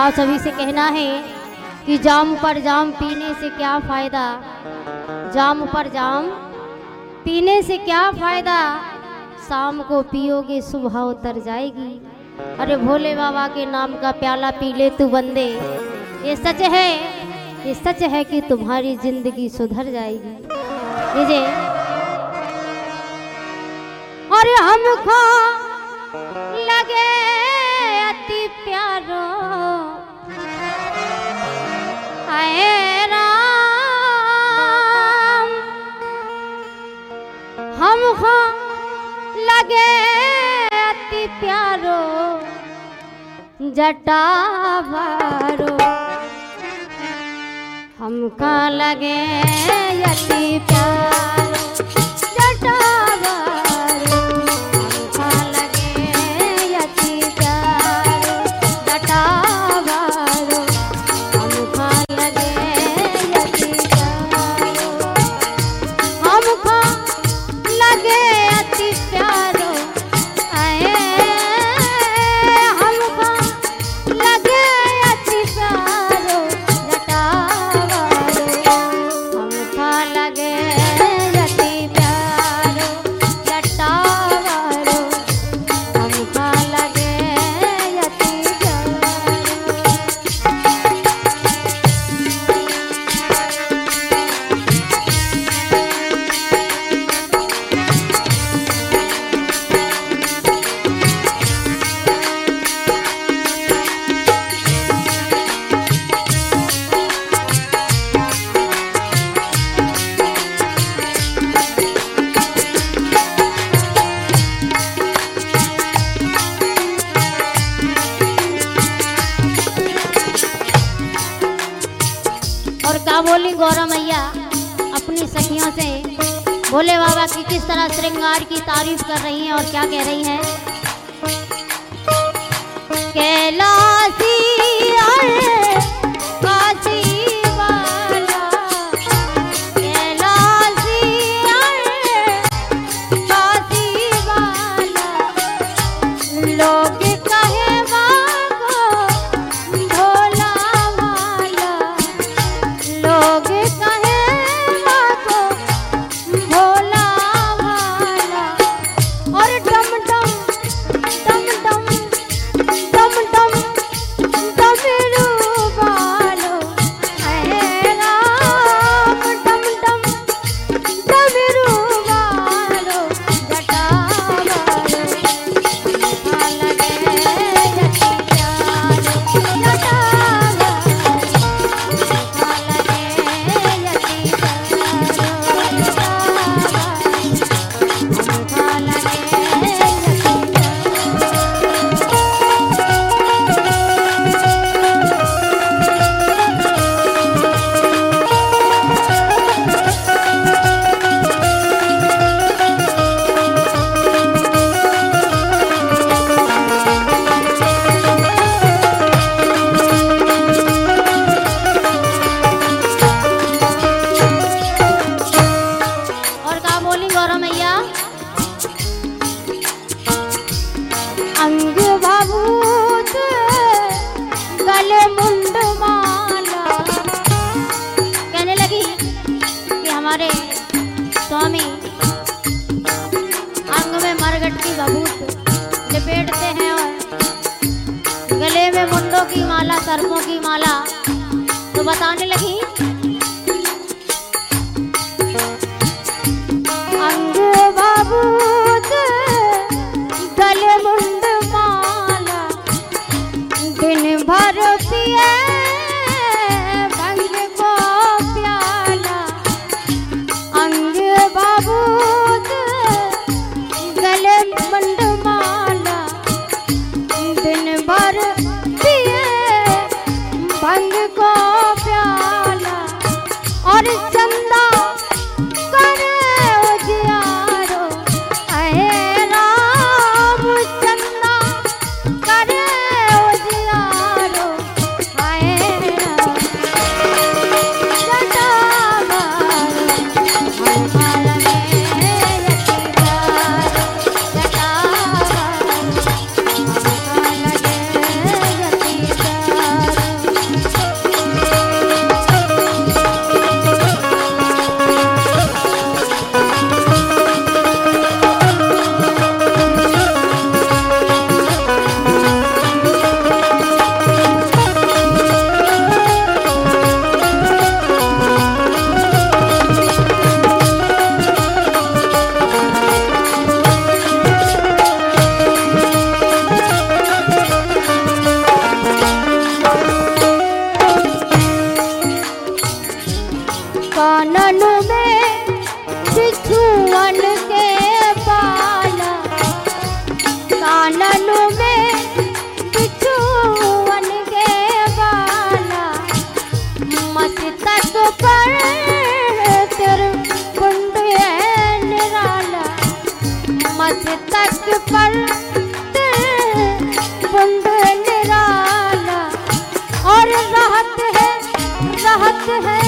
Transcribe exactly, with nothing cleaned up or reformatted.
आप सभी से कहना है कि जाम पर जाम पीने से क्या फ़ायदा, जाम पर जाम पीने से क्या फ़ायदा, शाम को पियोगे सुबह उतर जाएगी। अरे भोले बाबा के नाम का प्याला पी ले तू बंदे, ये सच है, ये सच है कि तुम्हारी जिंदगी सुधर जाएगी। लीजिए। और हमको लगे अति प्यारो आए राम, हमको लगे अति प्यारो जटावारो, हमका लगे अति प्यारो जटावारो, हमका लगे अति प्यारो जटावारो, हमका लगे अति प्यारो, हमका लगे अति प्यारो आए, हमका लगे अति प्यारो जटावारो, हमका लगे अति प्यारो जटावारो, हमका लगे अति प्यारो। और क्या बोली गौरा मैया अपनी सखियों से भोले बाबा की किस तरह श्रृंगार की तारीफ कर रही हैं और क्या कह रही हैं। कैलाशी आए काशी वाला, कैलाशी आए काशी वाला, लोग कहे मांगो भोला वाला, लोग कहे मांगो भोला वाला। और डम डम डम डम डम डम डमरू वालो है राम, डम डम डमरू वालो जटावारो, हमका लगे अति प्यारो जटावारो, हमका लगे अति प्यारो जटावारो, हमका लगे अति और का बोली गौरा मैया। अंग भभूत गले मुंड माला, कहने लगी कि हमारे स्वामी अंग में मरगट की भभूत लपेटते हैं और गले में मुंडों की माला, सर्पों की माला। तो बताने लगी अंग भभूत गले मुंड माला, दिन भर पिए भंग को प्याला, अंग भभूत गले मुंड माला, दिन भर पिए भंग को प्याला। और चंदा करे उजियारो आए राम, चंदा करे उजियारो आए राम, जटावारो, हमका लगे अति प्यारो जटावारो, हमका लगे अति प्यारो पर दिल बंद निराला और राहत है राहत है